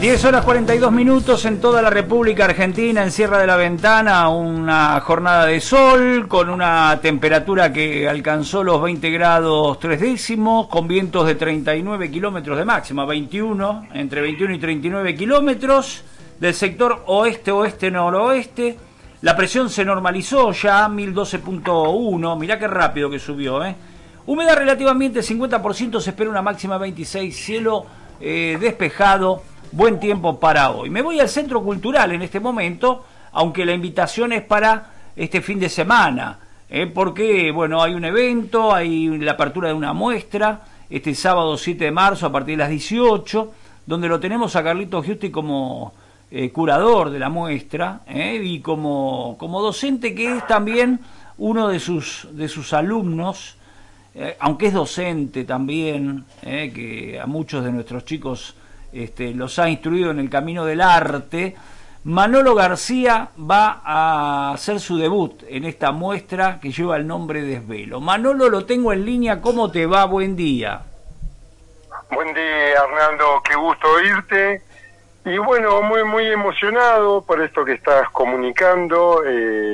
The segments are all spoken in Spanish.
10:42 en toda la República Argentina, en Sierra de la Ventana, una jornada de sol con una temperatura que alcanzó los 20 grados 3 décimos, con vientos de 39 kilómetros de máxima, 21, entre 21 y 39 kilómetros, del sector oeste-oeste-noroeste. La presión se normalizó ya, 1012.1, mirá qué rápido que subió, Humedad relativamente 50%, se espera una máxima 26, cielo despejado. Buen tiempo para hoy. Me voy al Centro Cultural en este momento, aunque la invitación es para este fin de semana, porque bueno, hay un evento, hay la apertura de una muestra, este sábado 7 de marzo a partir de las 18, donde lo tenemos a Carlitos Giusti como curador de la muestra, y como docente, que es también uno de sus alumnos, aunque es docente también, que a muchos de nuestros chicos los ha instruido en el camino del arte. Manolo García va a hacer su debut en esta muestra que lleva el nombre Desvelo. Manolo, lo tengo en línea, ¿cómo te va? Buen día. Buen día, Hernando, qué gusto oírte. Y bueno, muy emocionado por esto que estás comunicando.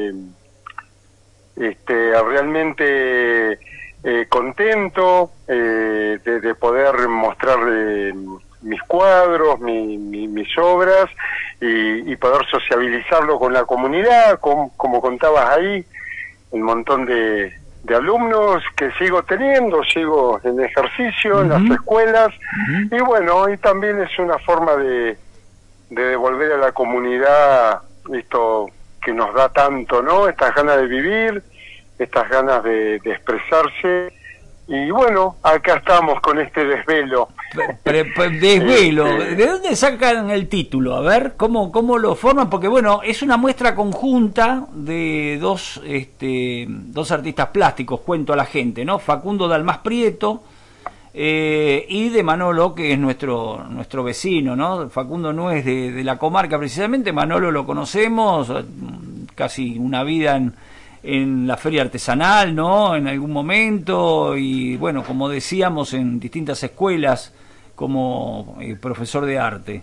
Realmente contento de poder mostrar mis cuadros, mis obras y poder sociabilizarlo con la comunidad, como contabas ahí, un montón de alumnos que sigo en ejercicio en las escuelas, y bueno, y también es una forma de devolver a la comunidad esto que nos da tanto, ¿no? Estas ganas de vivir, estas ganas de expresarse. Y bueno, acá estamos con este desvelo. Desvelo, ¿de dónde sacan el título? A ver, ¿cómo lo forman? Porque bueno, es una muestra conjunta de dos artistas plásticos, cuento a la gente, ¿no? Facundo Dalmas Prieto y de Manolo, que es nuestro vecino, ¿no? Facundo no es de la comarca precisamente, Manolo lo conocemos, casi una vida en la feria artesanal, ¿no? En algún momento, y bueno, como decíamos, en distintas escuelas como profesor de arte.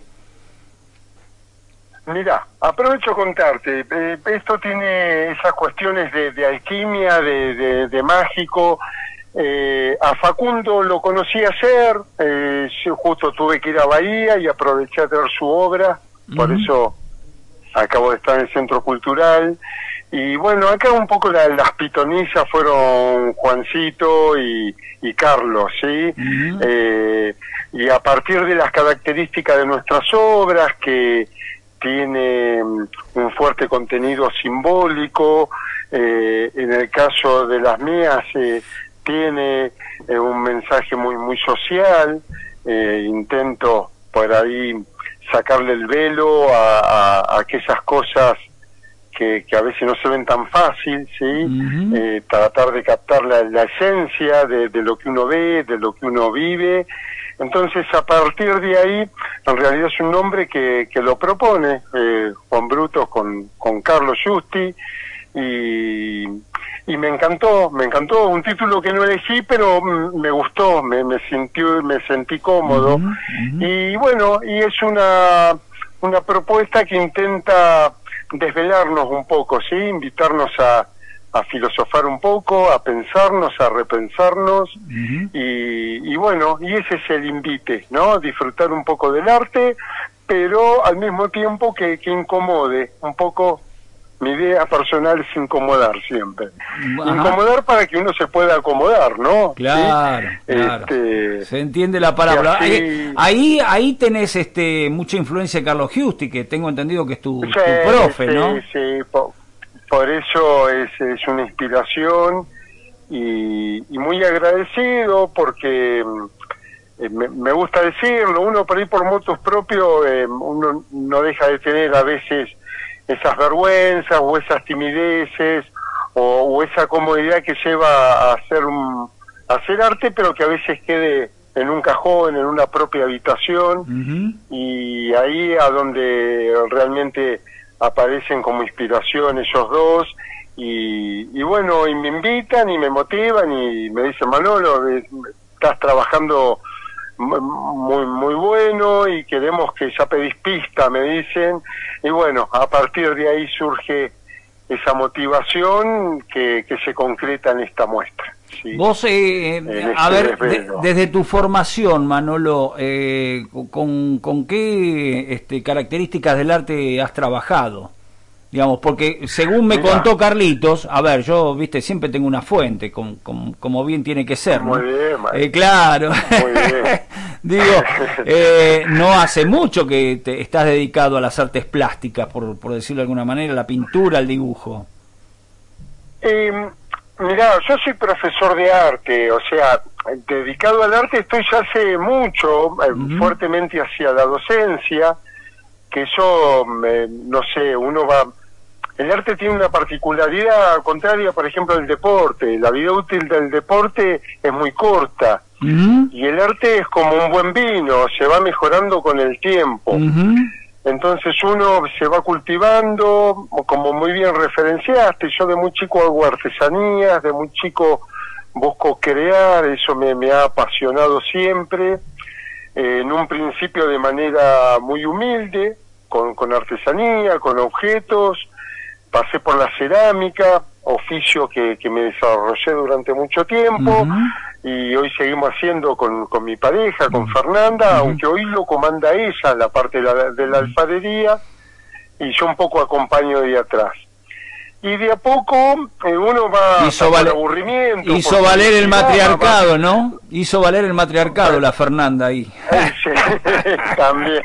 Mira, aprovecho contarte, esto tiene esas cuestiones de alquimia, de mágico. A Facundo lo conocí ayer, yo justo tuve que ir a Bahía y aproveché a ver su obra, por eso acabo de estar en el Centro Cultural. Y bueno, acá un poco las pitonillas fueron Juancito y Carlos, ¿sí? Y a partir de las características de nuestras obras, que tiene un fuerte contenido simbólico, en el caso de las mías tiene un mensaje muy social, intento por ahí sacarle el velo a aquellas cosas que a veces no se ven tan fácil, ¿sí? Tratar de captar la esencia de lo que uno ve, de lo que uno vive. Entonces, a partir de ahí, en realidad es un nombre que lo propone Juan Brutos con Carlos Giusti, y me encantó, un título que no elegí, pero me gustó, me sentí cómodo. Y bueno, y es una propuesta que intenta desvelarnos un poco, ¿sí? Invitarnos a filosofar un poco, a pensarnos, a repensarnos, y bueno, y ese es el invite, ¿no? Disfrutar un poco del arte, pero al mismo tiempo que incomode un poco. Mi idea personal es incomodar siempre. Incomodar para que uno se pueda acomodar, ¿no? Claro, ¿sí? Claro. Se entiende la palabra. Así... Ahí tenés mucha influencia de Carlos Giusti, que tengo entendido que es tu profe, ¿no? Sí, por eso es una inspiración, y muy agradecido, porque me gusta decirlo, uno por ahí por motus propios, uno no deja de tener a veces esas vergüenzas o esas timideces o esa comodidad que lleva a hacer arte, pero que a veces quede en un cajón, en una propia habitación, y ahí a donde realmente aparecen como inspiración ellos dos, y bueno, y me invitan y me motivan y me dicen: Manolo, estás trabajando muy bueno, y queremos que ya pedís pista, me dicen, y bueno, a partir de ahí surge esa motivación que se concreta en esta muestra. ¿Sí? Vos, a ver, desde tu formación, Manolo, ¿con qué características del arte has trabajado? Digamos, porque según me contó Carlitos, a ver, yo, viste, siempre tengo una fuente, como bien tiene que ser, ¿no? Muy bien, claro. Muy bien. Digo, no hace mucho que te estás dedicado a las artes plásticas, por decirlo de alguna manera, la pintura, el dibujo. Mirá, yo soy profesor de arte, o sea, dedicado al arte estoy ya hace mucho, fuertemente hacia la docencia, que eso, no sé, uno va... El arte tiene una particularidad contraria, por ejemplo, al deporte. La vida útil del deporte es muy corta, y el arte es como un buen vino, se va mejorando con el tiempo. Entonces uno se va cultivando, como muy bien referenciaste. Yo de muy chico hago artesanías, de muy chico busco crear, eso me ha apasionado siempre. En un principio de manera muy humilde, con artesanía, con objetos. Pasé por la cerámica, oficio que me desarrollé durante mucho tiempo, y hoy seguimos haciendo con mi pareja, con Fernanda, aunque hoy lo comanda ella, la parte de la alfarería, y yo un poco acompaño de atrás. Y de a poco uno va por aburrimiento. Hizo valer el matriarcado, ¿no? Hizo valer el matriarcado la Fernanda ahí. Sí, también.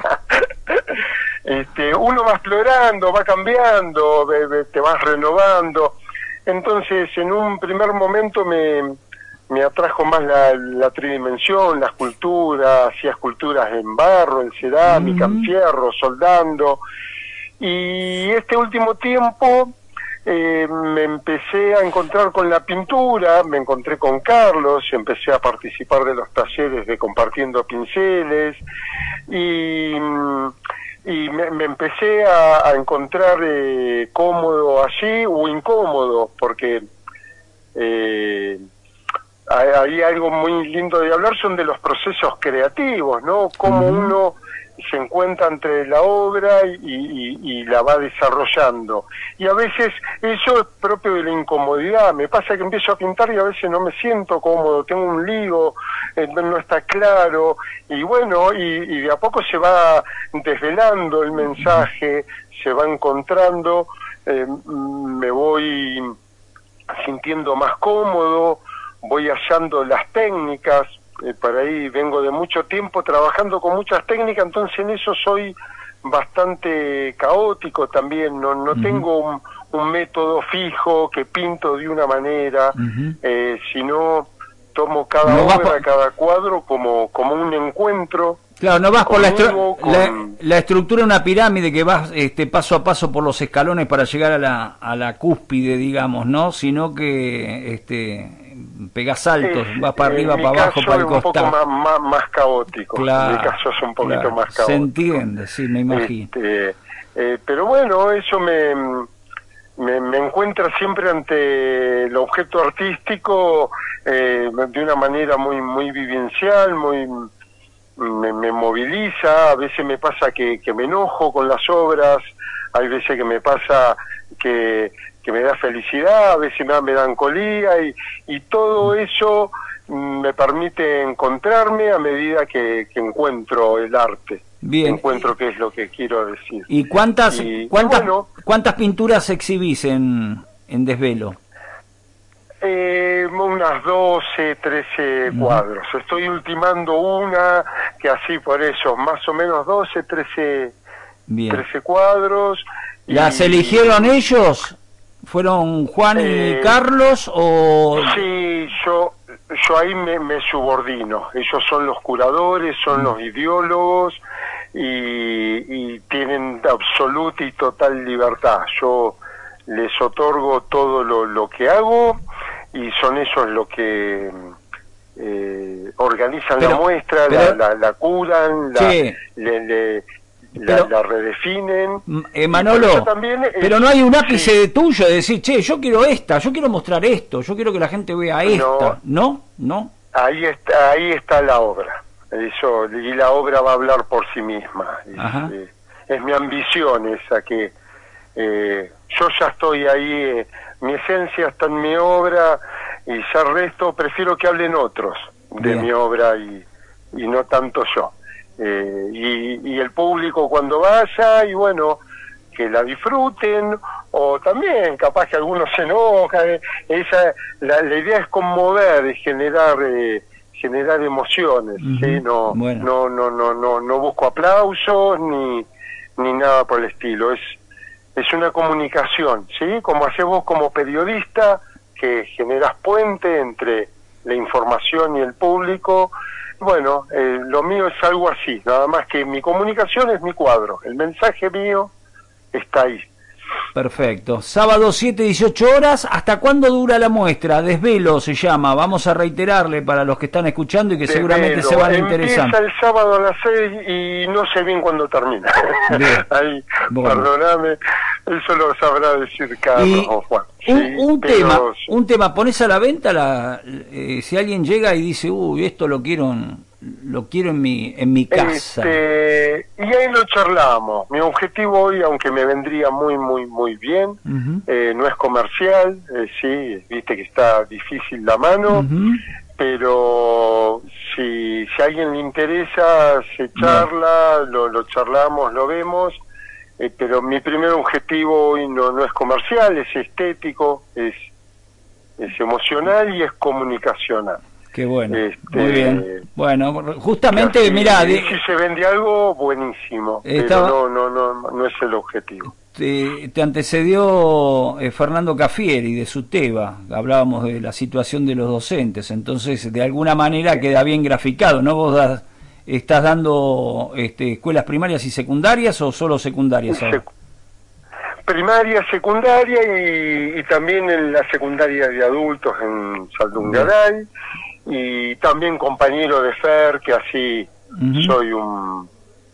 Uno va explorando, va cambiando, te vas renovando. Entonces, en un primer momento me atrajo más la tridimensión, la escultura, hacía esculturas en barro, en cerámica, en fierro, soldando. Y este último tiempo me empecé a encontrar con la pintura, me encontré con Carlos, empecé a participar de los talleres de Compartiendo Pinceles, y me empecé a encontrar cómodo allí o incómodo, porque hay algo muy lindo de hablar, son de los procesos creativos, ¿no? Cómo uno se encuentra entre la obra y la va desarrollando. Y a veces eso es propio de la incomodidad. Me pasa que empiezo a pintar y a veces no me siento cómodo, tengo un lío, no está claro, y bueno, y de a poco se va desvelando el mensaje, se va encontrando, me voy sintiendo más cómodo, voy hallando las técnicas. Por ahí vengo de mucho tiempo trabajando con muchas técnicas, entonces en eso soy bastante caótico también, no tengo un método fijo que pinto de una manera, sino tomo cada obra, cada cuadro como un encuentro. Claro, no vas por la estructura de una pirámide que vas paso a paso por los escalones para llegar a la cúspide, digamos, ¿no? Sino que pegás saltos, vas para arriba, para abajo, para el costado. Un poco más caótico. Claro, en mi caso es un poquito más caótico. Se entiende, sí, me imagino. Pero bueno, eso me encuentra siempre ante el objeto artístico de una manera muy vivencial, me moviliza. A veces me pasa que me enojo con las obras, hay veces que me pasa que me da felicidad, a veces me da melancolía, y todo eso me permite encontrarme a medida que encuentro el arte. Bien. Encuentro qué es lo que quiero decir. ¿Y cuántas pinturas exhibís en Desvelo? Unas 12, 13 cuadros. Estoy ultimando una que así por eso, más o menos 12, 13, 13 cuadros. ¿Las eligieron ellos? ¿Fueron Juan y Carlos o...? Sí, yo ahí me subordino. Ellos son los curadores, son los ideólogos, y tienen absoluta y total libertad. Yo les otorgo todo lo que hago, y son ellos los que organizan la muestra, la curan, la redefinen. Manolo, pero no hay un ápice tuyo de decir, che, yo quiero yo quiero mostrar esto, yo quiero que la gente vea esta, ¿no? Ahí está la obra. eso, y la obra va a hablar por sí misma. Es mi ambición esa, que yo ya estoy ahí, mi esencia está en mi obra, y ya el resto prefiero que hablen otros de mi obra y no tanto yo. Y el público cuando vaya, y bueno, que la disfruten, o también capaz que algunos se enojan. La idea es conmover, es generar emociones, ¿sí? No busco aplausos ni nada por el estilo. Es una comunicación, ¿sí? Como haces vos como periodista, que generás puente entre la información y el público. Bueno, lo mío es algo así, nada más que mi comunicación es mi cuadro, el mensaje mío está ahí. Perfecto. Sábado 7, 18 horas. ¿Hasta cuándo dura la muestra? Desvelo se llama. Vamos a reiterarle para los que están escuchando y que seguramente se van a interesar. Empieza el sábado a las 6 y no sé bien cuándo termina. Ahí, perdóname, eso lo sabrá decir Carlos o Juan. Un tema, pones a la venta si alguien llega y dice, uy, esto lo quiero en mi casa. Y ahí lo charlamos. Mi objetivo hoy, aunque me vendría muy bien, no es comercial, sí, viste que está difícil la mano, pero si a alguien le interesa, se charla, lo charlamos, lo vemos, pero mi primer objetivo hoy no es comercial, es estético, es emocional y es comunicacional. Qué bueno, muy bien. Bueno, justamente, mirá... si se vende algo, buenísimo, pero no es el objetivo. Te antecedió Fernando Cafieri de SUTEBA, hablábamos de la situación de los docentes, entonces de alguna manera queda bien graficado, ¿no? Vos estás dando escuelas primarias y secundarias o solo secundarias ahora. Primaria, secundaria y también en la secundaria de adultos en Saldungaray. Y también compañero de FER, que así soy un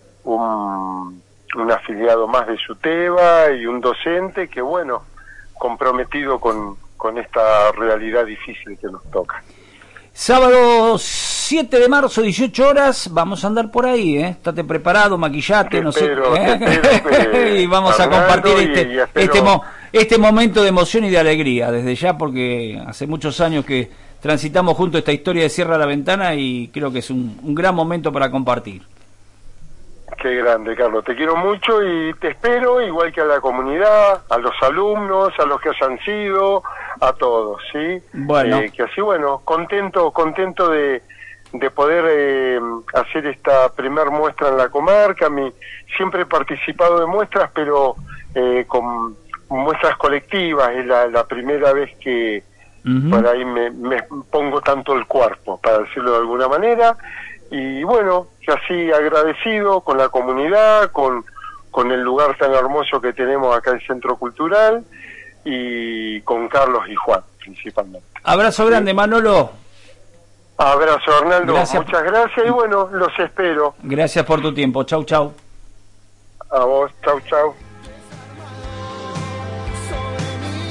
afiliado más de SUTEBA y un docente que, bueno, comprometido con esta realidad difícil que nos toca. Sábado 7 de marzo, 18 horas, vamos a andar por ahí, ¿eh? Estate preparado, maquillate, no sé. Y vamos a compartir este momento de emoción y de alegría, desde ya, porque hace muchos años que transitamos juntos esta historia de Cierra la Ventana y creo que es un gran momento para compartir. Qué grande, Carlos, te quiero mucho y te espero, igual que a la comunidad, a los alumnos, a los que hayan sido, a todos, ¿sí? Bueno. Que así, bueno, contento de poder hacer esta primer muestra en la comarca. Siempre he participado de muestras, pero con muestras colectivas, es la primera vez que por ahí me pongo tanto el cuerpo, para decirlo de alguna manera, y bueno, que así agradecido con la comunidad, con el lugar tan hermoso que tenemos acá en el Centro Cultural, y con Carlos y Juan, principalmente. Abrazo grande, Manolo. Abrazo, Hernando. Muchas gracias, y bueno, los espero. Gracias por tu tiempo. Chau, chau. A vos, chau, chau.